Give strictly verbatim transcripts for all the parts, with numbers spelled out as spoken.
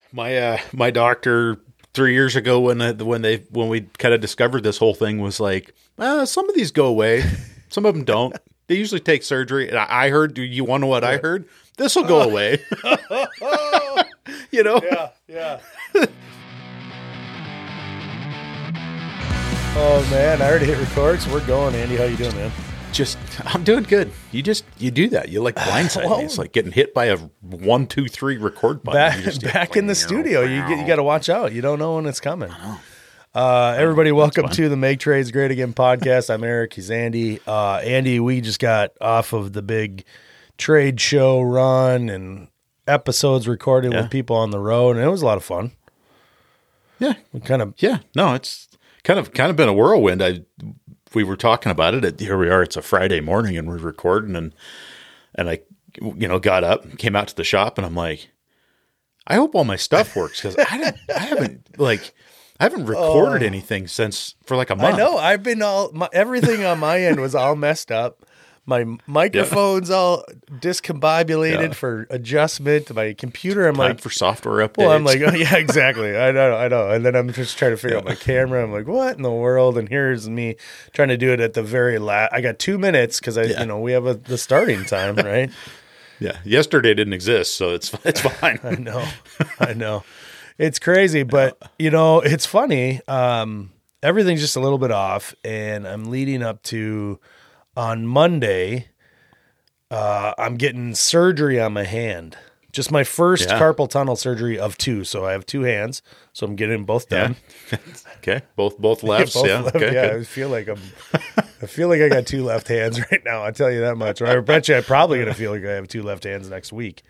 My uh, my doctor three years ago when uh, when they when we kind of discovered this whole thing was like, uh, some of these go away, some of them don't. They usually take surgery. And I, I heard. Do you want to know what I heard? This will go away. You know? Yeah, yeah. Oh man, I already hit record, so we're going. Andy, how you doing, man? Just, I'm doing good. You just, you do that. You like blindside Well, me. It's like getting hit by a one, two, three record button. Back, You just back get, in the studio, you get, you got to watch out. You don't know when it's coming. Uh, everybody, welcome fine. to the Make Trades Great Again podcast. I'm Eric. He's Andy. Uh, Andy, we just got off of the big trade show run and episodes recorded Yeah. with people on the road, and it was a lot of fun. Yeah. We kind of, Yeah. No, it's kind of, kind of been a whirlwind. I, we were talking about it. At, here we are. It's a Friday morning, and we're recording, and and I, you know, got up, came out to the shop, and I'm like, I hope all my stuff works because I didn't, I haven't like, I haven't recorded Oh. anything since for like a month. I know. I've been all my, everything on my end was all messed up. My microphone's all discombobulated Yeah. for adjustment. My computer, I'm Time like, for software updates. well, I'm like, oh, yeah, exactly. I know, I know. And then I'm just trying to figure out my camera. I'm like, what in the world? And here's me trying to do it at the very last. I got two minutes because I, Yeah. you know, we have a, the starting time, right? yeah, yesterday didn't exist, so it's it's fine. I know, I know. It's crazy, but you know, it's funny. Um, everything's just a little bit off, and I'm leading up to on Monday. Uh, I'm getting surgery on my hand. Just my first Yeah. carpal tunnel surgery of two. So I have two hands, so I'm getting both done. Yeah. Okay. Both both lefts. Both yeah. left- Okay. yeah. good. I feel like I'm. I feel like I got two left hands right now. I tell you that much. Or I bet you I'm probably gonna feel like I have two left hands next week.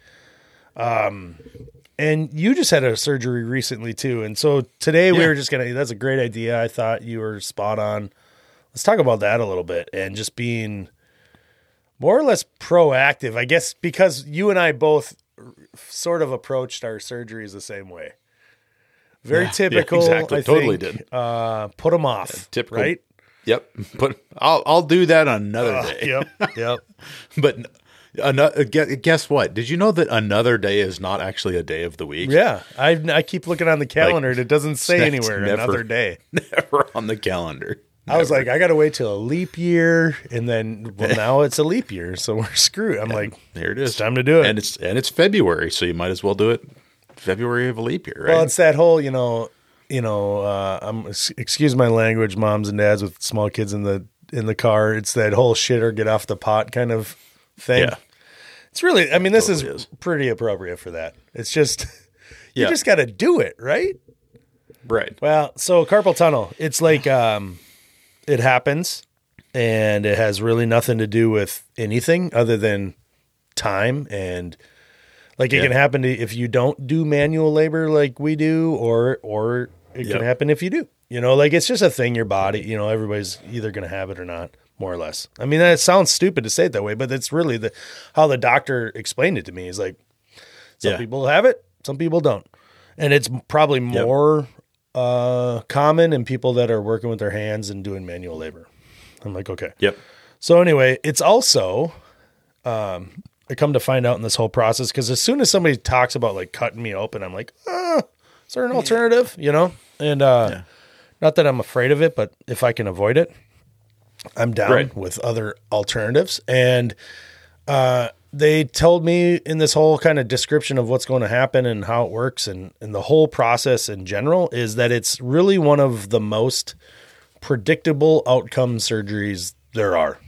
Um, and you just had a surgery recently too, and so today we Yeah. were just gonna. That's a great idea. I thought you were spot on. Let's talk about that a little bit and just being more or less proactive, I guess, because you and I both sort of approached our surgeries the same way. Very Yeah, yeah, typical. exactly. I Totally think, did. Uh, put them off. Typical. Right? Yep. But I'll I'll do that another Uh, day. yep. Yep. But another, guess what? Did you know that another day is not actually a day of the week? Yeah. I I keep looking on the calendar and it doesn't say that's anywhere never- another day. Never on the calendar. I was Never. like, I got to wait till a leap year, and then well, now it's a leap year, so we're screwed. I'm like, there it is. it's time to do it. And it's and it's February, so you might as well do it February of a leap year, right? Well, it's that whole, you know, you know, uh, I'm excuse my language, moms and dads with small kids in the in the car. It's that whole shit or get off the pot kind of thing. Yeah. It's really, I mean, this Totally is, is. pretty appropriate for that. It's just, you Yeah. just got to do it, right? right. Well, so carpal tunnel, it's like um, it happens, and it has really nothing to do with anything other than time, and like it Yeah. can happen to, if you don't do manual labor like we do, or or it Yep. can happen if you do. You know, like it's just a thing. Your body, you know, everybody's either going to have it or not, more or less. I mean, that sounds stupid to say it that way, but it's really the how the doctor explained it to me. Is like some Yeah. people have it, some people don't, and it's probably Yep. more uh, common in people that are working with their hands and doing manual labor. I'm like, okay. Yep. So anyway, it's also, um, I come to find out in this whole process, because as soon as somebody talks about like cutting me open, I'm like, ah, is there an alternative? You know? And uh, Yeah. not that I'm afraid of it, but if I can avoid it, I'm down Right. with other alternatives. And uh, they told me in this whole kind of description of what's going to happen and how it works, and, and the whole process in general, is that it's really one of the most predictable outcome surgeries there are.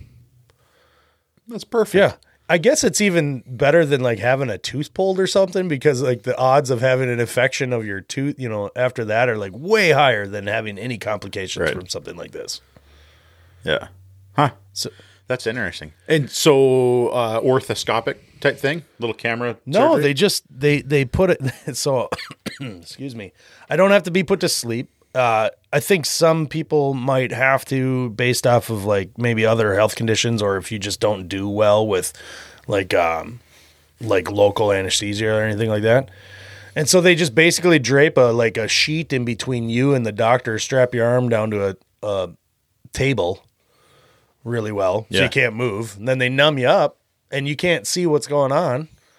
That's perfect. Yeah. I guess it's even better than like having a tooth pulled or something, because like the odds of having an infection of your tooth, you know, after that are like way higher than having any complications Right. from something like this. Yeah. Huh. So That's interesting. And so uh, orthoscopic type thing, little camera. no, surgery? they just, they, they put it. So, excuse me. I don't have to be put to sleep. Uh, I think some people might have to, based off of like maybe other health conditions, or if you just don't do well with like, um, like local anesthesia or anything like that. And so they just basically drape a, like a sheet in between you and the doctor, strap your arm down to a, a table really well, so Yeah. you can't move. And then they numb you up and you can't see what's going on.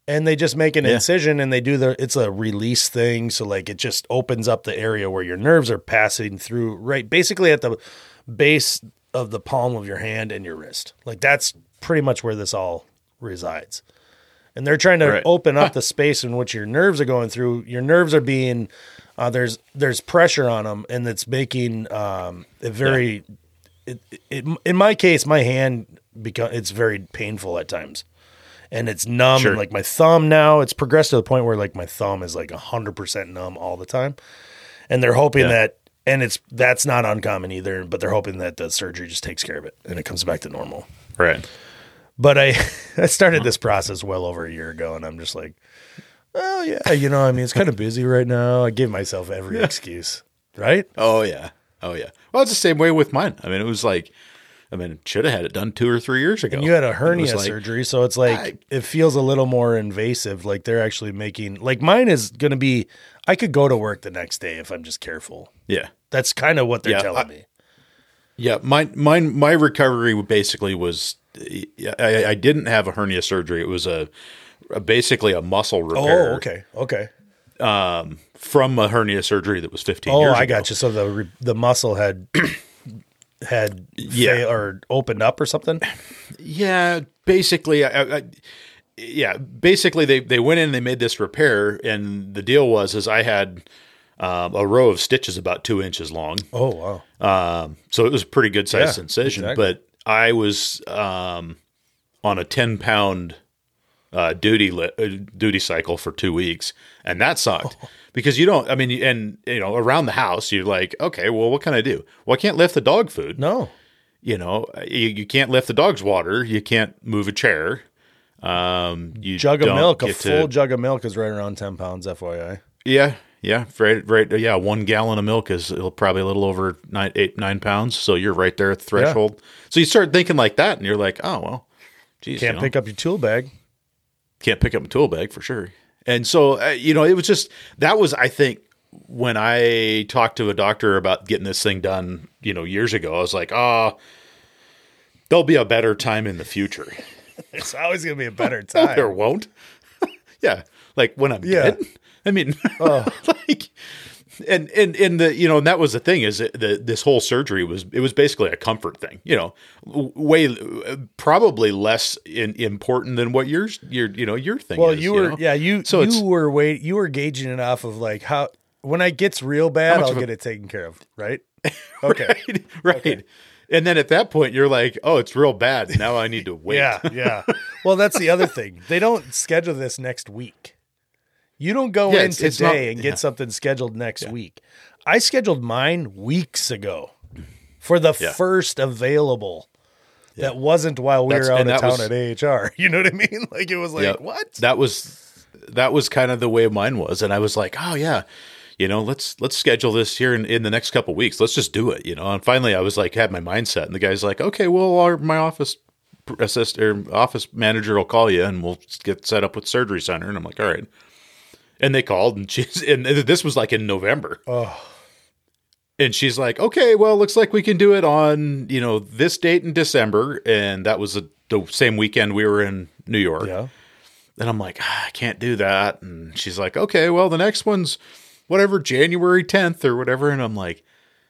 And they just make an Yeah. incision and they do the, it's a release thing. So like it just opens up the area where your nerves are passing through, right? Basically at the base of the palm of your hand and your wrist. Like that's pretty much where this all resides. And they're trying to Right. open up the space in which your nerves are going through. Your nerves are being, uh, there's, there's pressure on them and it's making, um, it very, it, it, in my case, my hand become, it's very painful at times. And it's numb, Sure. and like my thumb now, it's progressed to the point where like my thumb is like a hundred percent numb all the time. And they're hoping Yeah. that, and it's that's not uncommon either. But they're hoping that the surgery just takes care of it and it comes back to normal. Right. But I, I started this process well over a year ago, and I'm just like, oh yeah, you know, I mean, it's kind of busy right now. I give myself every excuse, right? Oh yeah. Oh yeah. Well, it's the same way with mine. I mean, it was like, I mean, should have had it done two or three years ago. And you had a It hernia was like, surgery, so it's like I- it feels a little more invasive. Like they're actually making, like mine is going to be. I could go to work the next day if I'm just careful. Yeah. That's kind of what they're Yeah, telling I- me. Yeah. Mine, mine, my recovery basically was, I, I didn't have a hernia surgery. It was a, a basically a muscle repair. Oh, okay, okay. From a hernia surgery that was fifteen Oh, years ago. I got you. So the re- the muscle had had Yeah. fail, or opened up or something. Yeah, basically, I, I, yeah, basically they, they went in and they made this repair, and the deal was is I had um, a row of stitches about two inches long, Oh wow. um, so it was a pretty good sized Yeah, incision. exactly. But I was um, on a ten pound uh, duty li- uh, duty cycle for two weeks, and that sucked. Because you don't, I mean, and you know, around the house, you're like, okay, well, what can I do? Well, I can't lift the dog food. No. You know, you, you can't lift the dog's water. You can't move a chair. Um, you Jug of don't milk, a get full to- jug of milk is right around ten pounds. F Y I. Yeah, yeah, right, right. Yeah, one gallon of milk is probably a little over nine, eight, nine pounds. So you're right there at the threshold. So you start thinking like that, and you're like, oh well, geez, Can't you know, pick up your tool bag. can't pick up a tool bag for sure. And so, uh, you know, it was just, that was, I think, when I talked to a doctor about getting this thing done, you know, years ago, I was like, oh, there'll be a better time in the future. It's always gonna be a better No, there time. won't. Yeah. Like when I'm Yeah. dead. I mean, like, and, and, and the, you know, and that was the thing is that the, this whole surgery was, it was basically a comfort thing, you know, w- way, uh, probably less in, important than what yours, your, you know, your thing Well, is, you were, know? yeah, you So it's- you were wait, you were gauging it off of like how when it gets real bad, much I'll of a- get it taken care of, right? Okay. Right. Right. And then at that point, you're like, oh, it's real bad. Now I need to wait. Yeah, yeah. Well, that's the other thing. They don't schedule this next week. You don't go Yeah, in it's- it's today not- and get yeah. something scheduled next week. I scheduled mine weeks ago for the Yeah. first available. That wasn't while we That's- were out and of that town was- at A H R. You know what I mean? Like it was like, Yeah. what? That was, that was kind of the way mine was. And I was like, oh yeah, you know, let's, let's schedule this here in, in the next couple of weeks. Let's just do it, you know? And finally I was like, had my mindset, and the guy's like, okay, well, our, my office assist or office manager will call you and we'll get set up with surgery center. And I'm like, all right. And they called, and she's, and this was like in November. Oh, And she's like, okay, well, looks like we can do it on, you know, this date in December. And that was a, the same weekend we were in New York. yeah. And I'm like, ah, I can't do that. And she's like, okay, well, the next one's whatever, January tenth or whatever. And I'm like,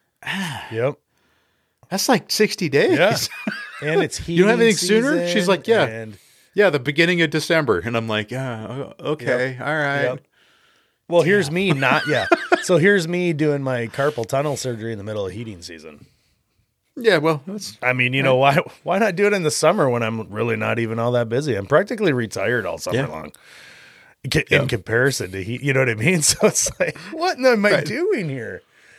Yep. that's like sixty days. Yeah. And it's heating You don't have anything sooner? season, She's like, yeah. and- Yeah, the beginning of December. And I'm like, yeah, okay, all right. Yep. Well, here's me not yeah. So here's me doing my carpal tunnel surgery in the middle of heating season. Yeah, well, that's I mean, you know, why why not do it in the summer when I'm really not even all that busy? I'm practically retired all summer Yeah. long. In Yeah. comparison to heat, you know what I mean? So it's like, what am I Right. doing here?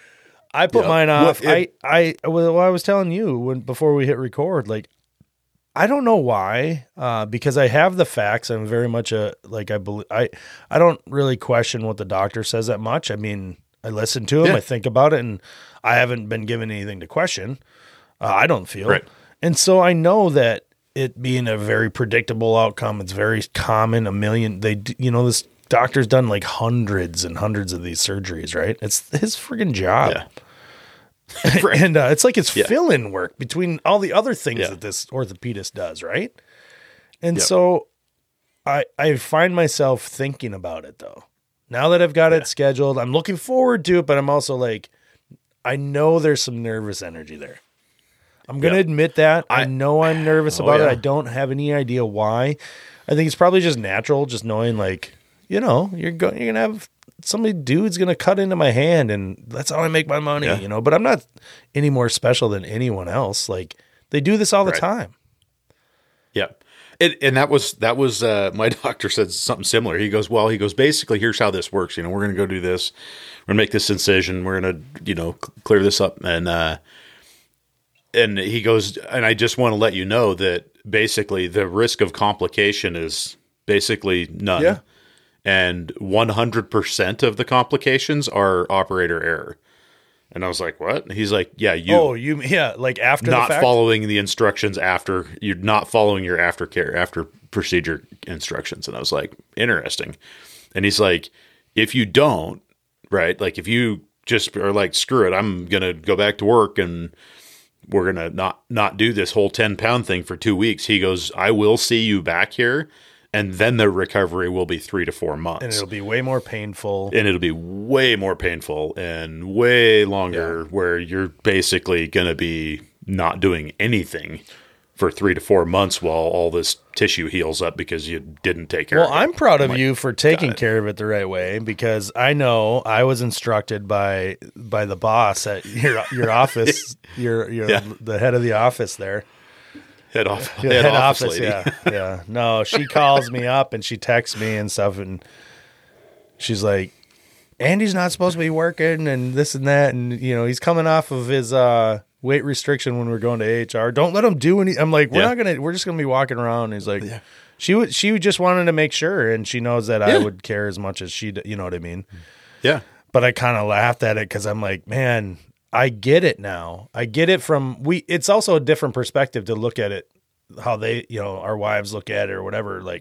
I put Yeah. mine Well, off. it- I, I, well, I was telling you when before we hit record, like, I don't know why, uh, because I have the facts. I'm very much a like I believe I I don't really question what the doctor says that much. I mean, I listen to him, Yeah. I think about it, and I haven't been given anything to question. Uh, I don't feel, Right. and so I know that it being a very predictable outcome, it's very common. A million, they d- you know this doctor's done like hundreds and hundreds of these surgeries, right? It's his friggin' job. yeah. And uh, it's like it's Yeah. fill-in work between all the other things Yeah. that this orthopedist does, right? And Yep. so I, I find myself thinking about it though. Now that I've got yeah. it scheduled, I'm looking forward to it, but I'm also like, I know there's some nervous energy there. I'm going to yep. admit that. I, I know I'm nervous oh, about yeah. it. I don't have any idea why. I think it's probably just natural, just knowing like, you know, you're going, you're going to have somebody dude's going to cut into my hand and that's how I make my money, yeah. you know, but I'm not any more special than anyone else. Like they do this all the right. time. Yeah. It, and that was, that was, uh, my doctor said something similar. He goes, well, he goes, basically, here's how this works. You know, we're going to go do this. We're going to make this incision. We're going to, you know, clear this up. And, uh, and he goes, and I just want to let you know that basically the risk of complication is basically none. Yeah. And one hundred percent of the complications are operator error. And I was like, what? He's like, yeah, you. Oh, you, yeah, like after not the fact? following the instructions after, you're not following your aftercare, after procedure instructions. And I was like, interesting. And he's like, if you don't, right, like if you just are like, screw it, I'm going to go back to work and we're going to not, not do this whole ten pound thing for two weeks. He goes, I will see you back here. And then the recovery will be three to four months. And it'll be way more painful. And it'll be way more painful and way longer yeah. where you're basically going to be not doing anything for three to four months while all this tissue heals up because you didn't take care well, of it. Well, I'm proud of I'm you like, for taking care of it the right way because I know I was instructed by by the boss at your your office, your, your yeah. the head of the office there. Head off, head, head office, office lady. yeah, yeah. No, she calls me up and she texts me and stuff, and she's like, "Andy's not supposed to be working, and this and that, and you know, he's coming off of his uh, weight restriction when we're going to A H R. Don't let him do any." I'm like, "We're yeah. not gonna. We're just gonna be walking around." And he's like, yeah. "She would. She just wanted to make sure, and she knows that yeah. I would care as much as she. You know what I mean?" Yeah. But I kind of laughed at it because I'm like, man. I get it now. I get it from we. It's also a different perspective to look at it, how they, you know, our wives look at it or whatever. Like,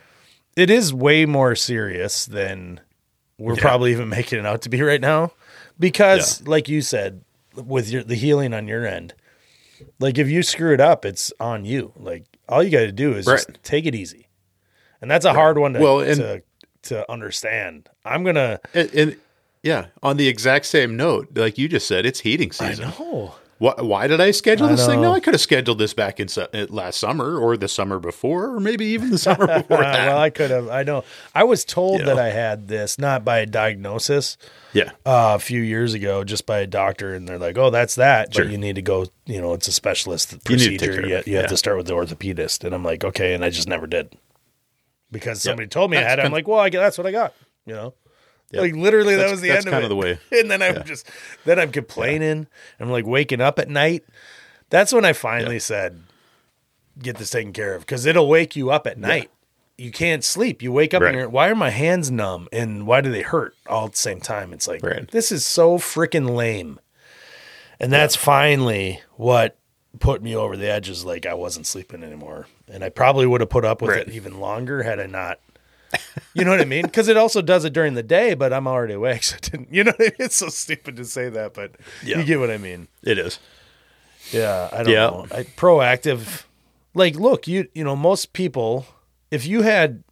it is way more serious than we're yeah. probably even making it out to be right now. Because, yeah. like you said, with your, the healing on your end, like if you screw it up, it's on you. Like all you got to do is right. just take it easy, and that's a right. hard one to well, and, to, to understand. I'm gonna. And, and, Yeah, on the exact same note, like you just said, it's heating season. I know. Why, why did I schedule I this know. thing? No, I could have scheduled this back in su- last summer or the summer before or maybe even the summer before that. Well, I could have. I know. I was told you that know. I had this, not by a diagnosis. Yeah. Uh, a few years ago, just by a doctor, and they're like, oh, that's that. Sure. But you need to go, you know, it's a specialist procedure. You, you, you have yeah. to start with the orthopedist. And I'm like, okay. And I just never did. Because somebody yep. told me that's I had it. I'm like, well, I, that's what I got, you know? Yep. Like literally, that's, that was the that's end of kind it. of the way. And then I'm yeah. just, then I'm complaining. Yeah. I'm like waking up at night. That's when I finally yeah. said, "Get this taken care of," because it'll wake you up at night. Yeah. You can't sleep. You wake up right. and you're, why are my hands numb and why do they hurt all at the same time? It's like right. this is so freaking lame. And that's yeah. finally what put me over the edge. Is like I wasn't sleeping anymore, and I probably would have put up with right. it even longer had I not. You know what I mean? Because it also does it during the day, but I'm already awake. So I didn't, you know, what I mean? It's so stupid to say that, but yeah. you get what I mean. It is. Yeah, I don't yeah. know. I, proactive, like, look, you you know, most people, if you had,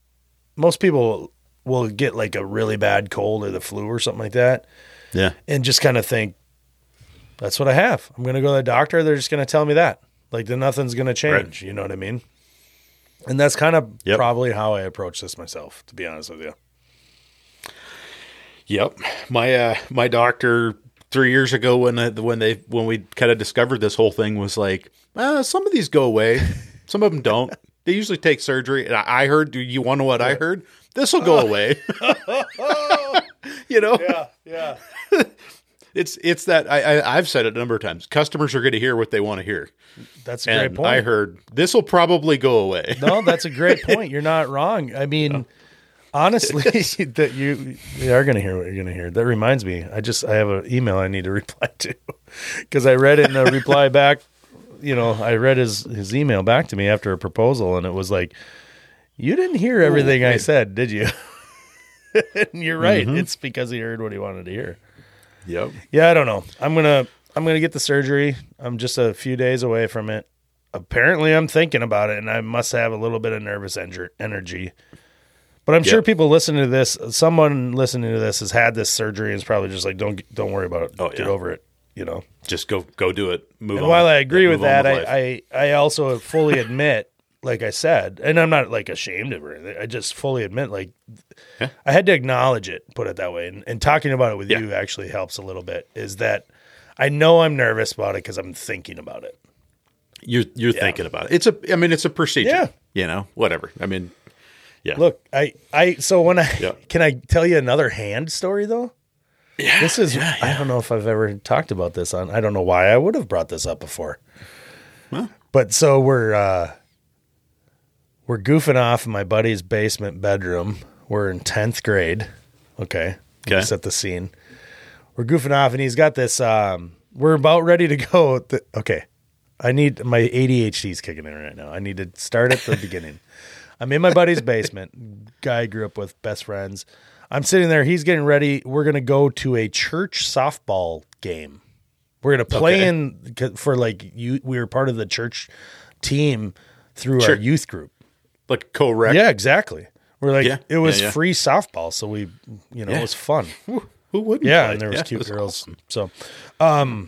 most people will get like a really bad cold or the flu or something like that. Yeah. And just kind of think, that's what I have. I'm going to go to the doctor. They're just going to tell me that. Like, then nothing's going to change. Right. You know what I mean? And that's kind of yep. probably how I approach this myself, to be honest with you. Yep. My uh, my doctor three years ago when uh, when they when we kind of discovered this whole thing was like, uh, some of these go away, some of them don't. They usually take surgery. And I heard. Do you want to know what I heard? This will go away. You know. Yeah. Yeah. It's it's that I, I I've said it a number of times. Customers are going to hear what they want to hear. That's a and great point. I heard this will probably go away. No, that's a great point. You're not wrong. I mean, no. honestly, that you, you are going to hear what you're going to hear. That reminds me. I just I have an email I need to reply to because I read it in a reply back. You know, I read his his email back to me after a proposal, and it was like, you didn't hear everything Ooh, I said, did you? And you're right. Mm-hmm. It's because he heard what he wanted to hear. Yep. Yeah, I don't know. I'm gonna I'm gonna get the surgery. I'm just a few days away from it. apparently I'm thinking about it, and I must have a little bit of nervous enger- energy. But I'm Yep. sure people listening to this, someone listening to this has had this surgery and is probably just like, don't don't worry about it. Oh, Get yeah. over it, you know. Just go go do it. Move And on. while I agree with Move on that, life. I, I, I also fully admit, like I said, and I'm not like ashamed of it. I just fully admit, like, Yeah. I had to acknowledge it, put it that way. And, and talking about it with Yeah. you actually helps a little bit, is that I know I'm nervous about it because I'm thinking about it. You're you're thinking about it. It's a I mean it's a procedure. Yeah. You know, whatever. I mean, yeah. Look, I, I, so when I, Yeah. can I tell you another hand story though? yeah, This is, yeah, I don't know if I've ever talked about this on, I don't know why I would have brought this up before. Well. But so we're, uh, we're goofing off in my buddy's basement bedroom. We're in tenth grade. Okay. Okay. Set the scene. We're goofing off and he's got this, um, we're about ready to go. Th- okay. I need, my A D H D is kicking in right now. I need to start at the beginning. I'm in my buddy's basement. Guy I grew up with, best friends. I'm sitting there. He's getting ready. We're going to go to a church softball game. We're going to play Okay. in for like you. We were part of the church team through Sure. our youth group. Like co-rec. Yeah, exactly. We're like, Yeah, it was yeah, yeah. free softball. So we, you know, Yeah. it was fun. Who, who wouldn't? Yeah. play? And there was Yeah, cute it girls. awesome. So, um,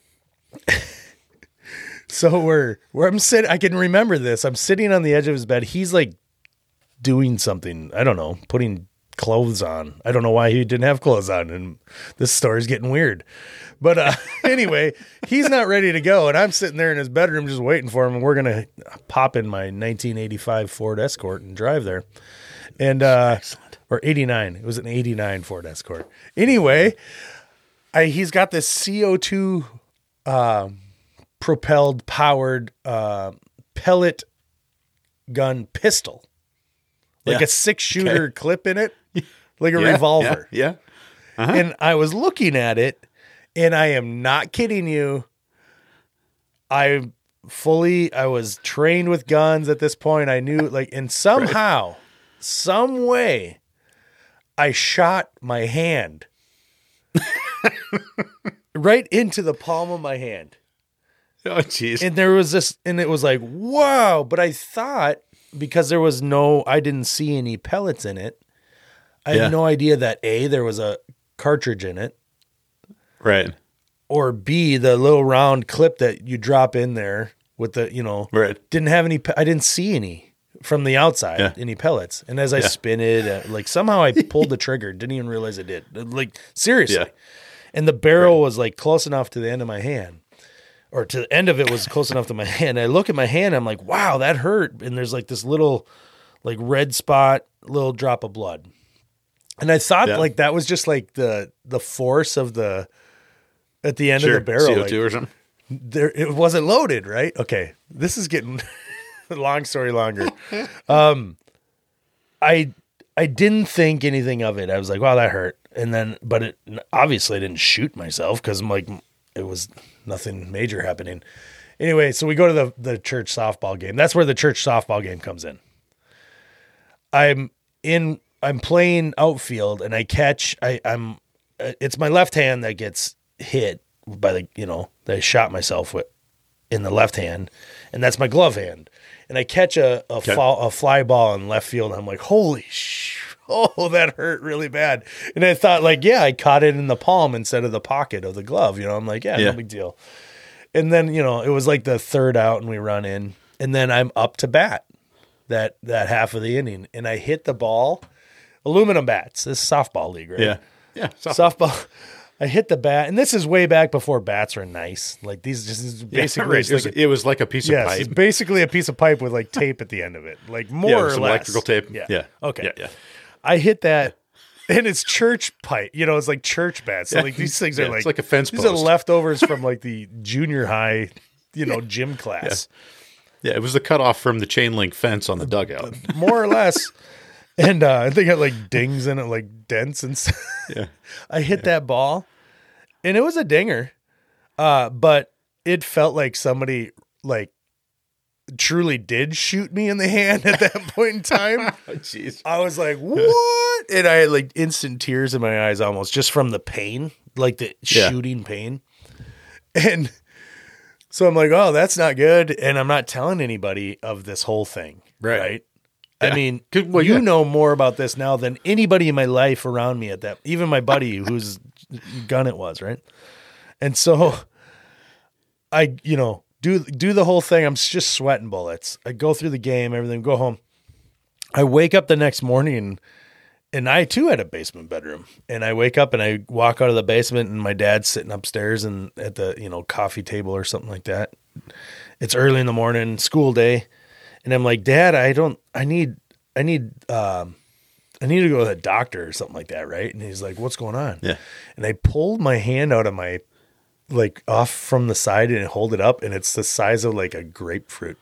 so we're, where I'm sitting, I can remember this. I'm sitting on the edge of his bed. He's like doing something. I don't know, putting clothes on. I don't know why he didn't have clothes on. And this story's getting weird. But uh, anyway, he's not ready to go. And I'm sitting there in his bedroom just waiting for him. And we're going to pop in my nineteen eighty-five Ford Escort and drive there. And, uh, or eighty-nine. It was an eighty-nine Ford Escort. Anyway, I, he's got this C O two uh, propelled powered uh, pellet gun pistol, like Yeah. a six shooter Okay. clip in it, like a Yeah, revolver. Yeah. yeah. And I was looking at it, and I am not kidding you. I fully, I was trained with guns at this point. I knew, like, and somehow, some way, I shot my hand right into the palm of my hand. Oh, jeez. And there was this, and it was like, wow. But I thought, because there was no, I didn't see any pellets in it, I Yeah. had no idea that A, there was a cartridge in it, Right. or B, the little round clip that you drop in there with the, you know, Right. didn't have any, pe- I didn't see any from the outside, Yeah. any pellets. And as I Yeah. spin it, uh, like somehow I pulled the trigger, didn't even realize I did. Like, seriously. Yeah. And the barrel was like close enough to the end of my hand, or to the end of it was close enough to my hand. I look at my hand, I'm like, wow, that hurt. And there's like this little, like red spot, little drop of blood. And I thought Yeah. like that was just like the the force of the at the end Sure. of the barrel. C O like, two or something. there it wasn't loaded, right? Okay, this is getting long story longer. Um, I I didn't think anything of it. I was like, wow, that hurt. And then, but it obviously I didn't shoot myself because I'm like, it was nothing major happening. Anyway, so we go to the the church softball game. That's where the church softball game comes in. I'm in. I'm playing outfield, and I catch. I, I'm. It's my left hand that gets hit by the. You know, that I shot myself with in the left hand, and that's my glove hand. And I catch a a, Okay. fall, a fly ball in left field. And I'm like, holy sh! Oh, that hurt really bad. And I thought, like, yeah, I caught it in the palm instead of the pocket of the glove. You know, I'm like, yeah, Yeah. no big deal. And then, you know, it was like the third out, and we run in, and then I'm up to bat that that half of the inning, and I hit the ball. Aluminum bats. This is softball league, right? Yeah. Yeah. So, Softball. I hit the bat, and this is way back before bats were nice. Like these, just this is yeah, basically, right. it's It, was, like a- it was like a piece yes, of it's pipe. basically a piece of pipe with like tape at the end of it, like more Yeah, or some less electrical tape. Yeah. Yeah. Okay. Yeah. Yeah. I hit that, and it's church pipe. You know, it's like church bats. So Yeah. like these things Yeah, are like it's like a fence These are post. leftovers from like the junior high, you know, gym class. Yeah. It was the cutoff from the chain link fence on the dugout. More or less. And uh, they got like dings in it, like dents and stuff. Yeah. I hit that ball, and it was a dinger, uh, but it felt like somebody like truly did shoot me in the hand at that point in time. Oh, jeez. I was like, what? And I had like instant tears in my eyes almost just from the pain, like the Yeah. shooting pain. And So I'm like, oh, that's not good. And I'm not telling anybody of this whole thing. Right. Right. Yeah. I mean, Well, you yeah. know more about this now than anybody in my life around me at that, even my buddy whose gun it was. Right. And so I, you know, do, do the whole thing. I'm just sweating bullets. I go through the game, everything, go home. I wake up the next morning and, and I too had a basement bedroom, and I wake up and I walk out of the basement and my dad's sitting upstairs and at the, you know, coffee table or something like that. It's early in the morning, school day. And I'm like, Dad, I don't, I need, I need, um, I need to go to the doctor or something like that. Right. And he's like, what's going on? Yeah. And I pulled my hand out of my, like off from the side and hold it up. And it's the size of like a grapefruit.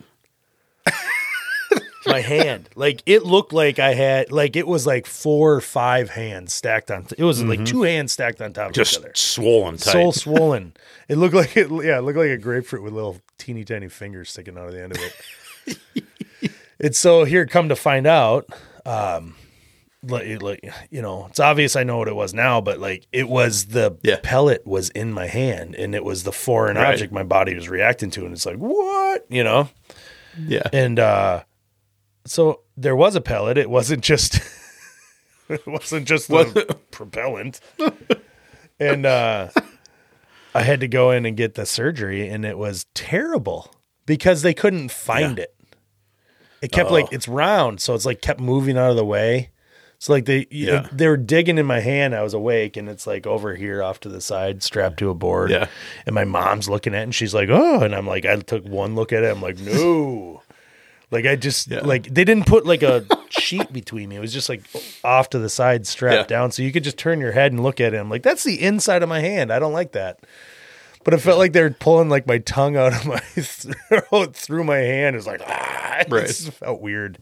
My hand, like it looked like I had, like it was like four or five hands stacked on. It was like two hands stacked on top of Just each other. swollen tight. So swollen. It looked like it. Yeah, it looked like a grapefruit with little teeny tiny fingers sticking out of the end of it. It's so here, come to find out, um, like, like you know, it's obvious I know what it was now, but like it was the Yeah. pellet was in my hand, and it was the foreign Right. object my body was reacting to, and it's like what, you know, Yeah. and uh, so there was a pellet. It wasn't just. It wasn't just the propellant. And uh, I had to go in and get the surgery, and it was terrible because they couldn't find Yeah. it. It kept Oh. like, it's round, so it's like kept moving out of the way. So like they Yeah. they were digging in my hand. I was awake, and it's like over here off to the side, strapped to a board. Yeah. And my mom's looking at it, and she's like, oh. And I'm like, I took one look at it. I'm like, no. Like I just Yeah. like they didn't put like a sheet between me. It was just like off to the side, strapped Yeah. down, so you could just turn your head and look at it. I'm like, that's the inside of my hand. I don't like that. But it felt like they were pulling like my tongue out of my throat through my hand. It was like ah, it Right. just felt weird.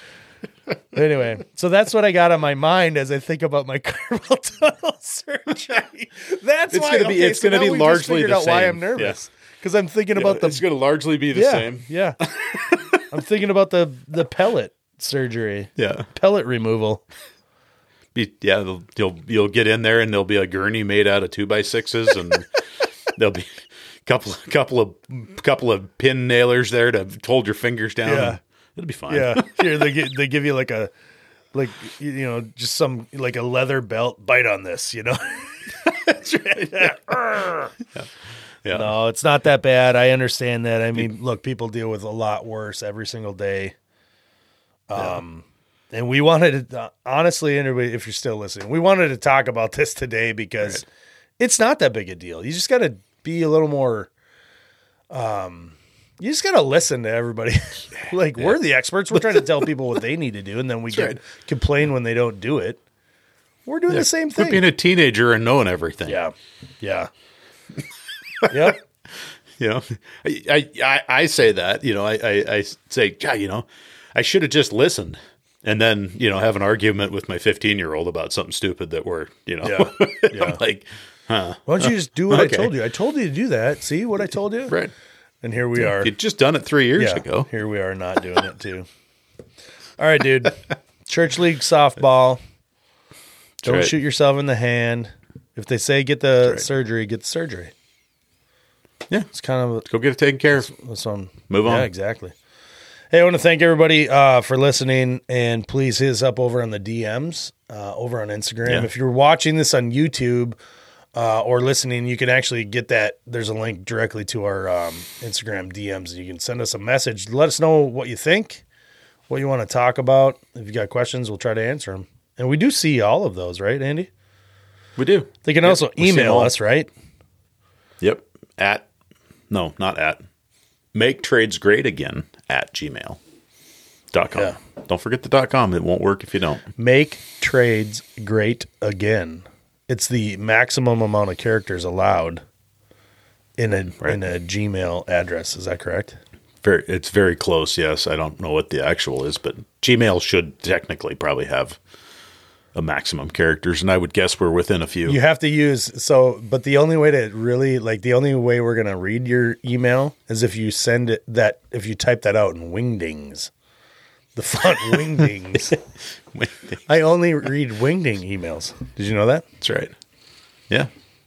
Anyway, so that's what I got on my mind as I think about my carpal tunnel surgery. That's It's why gonna be- okay, it's so gonna now be we just largely figured the out why same. I'm nervous because I'm thinking about the it's going to largely be the yeah, same. Yeah. I'm thinking about the the pellet surgery, Yeah. pellet removal. Be, yeah. they'll- You'll you'll get in there and there'll be a gurney made out of two by sixes, and there'll be a couple couple of couple of pin nailers there to hold your fingers down. Yeah. and It'll be fine. Yeah. Here they get, they give you like a like you you know just some like a leather belt. Bite on this, you know. That's right. Yeah. No, it's not that bad. I understand that. I mean, look, people deal with a lot worse every single day. Um, and we wanted to, uh, honestly, anybody, if you're still listening, we wanted to talk about this today because Right. it's not that big a deal. You just got to be a little more, um, you just got to listen to everybody. Like we're the experts. We're trying to tell people what they need to do. And then we get right. complain when they don't do it. We're doing the same Quit thing. being a teenager and knowing everything. Yeah. Yeah. Yep. You know, I, I, I say that, you know, I, I, I say, God, you know, I should have just listened, and then, you know, have an argument with my fifteen year old about something stupid that we're, you know, Yeah. Yeah. I'm like, huh, Why don't you just do what Okay. I told you? I told you to do that. See what I told you? right. And here we are. You'd just done it three years Yeah, ago. here we are not doing it too. All right, dude. Church league softball. Don't right. shoot yourself in the hand. If they say get the right. surgery, get the surgery. Yeah. It's kind of Go get it taken care of. that's on. Move on. Yeah, exactly. Hey, I want to thank everybody uh, for listening, and please hit us up over on the D Ms uh, over on Instagram. Yeah. If you're watching this on YouTube uh, or listening, you can actually get that. There's a link directly to our um, Instagram D Ms. You can send us a message. Let us know what you think, what you want to talk about. If you got questions, we'll try to answer them. And we do see all of those, right, Andy? We do. They can Yep, also we see them email all. us, right? Yep. At, no, not at, make trades great again at gmail dot com. Yeah. Don't forget the dot com. It won't work if you don't. Make trades great again. It's the maximum amount of characters allowed in a Right. in a Gmail address. Is that correct? Very, it's very close. Yes. I don't know what the actual is, but Gmail should technically probably have a maximum characters, and I would guess we're within a few. You have to use so, but the only way to really like the only way we're gonna read your email is if you send it that if you type that out in Wingdings, the font Wingdings. I only read Wingding emails. Did you know that? That's right. Yeah.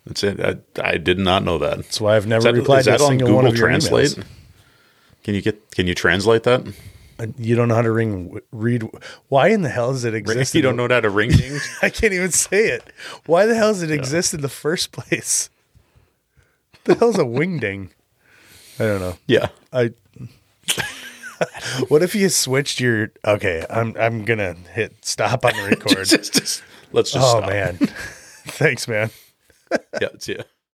That's it. I, I did not know that. That's why I've never Is that, replied is to a that on single Google one of your Translate? emails. Can you get? Can you translate that? You don't know how to ring read. Why in the hell does it exist? You in don't the- know how to ring things. I can't even say it. Why the hell does it exist in the first place? The hell's a wingding? I don't know. Yeah. I. What if you switched your? Okay, I'm I'm gonna hit stop on the record. Just- just- let's just Oh stop. man, thanks, man. Yeah. It's, yeah.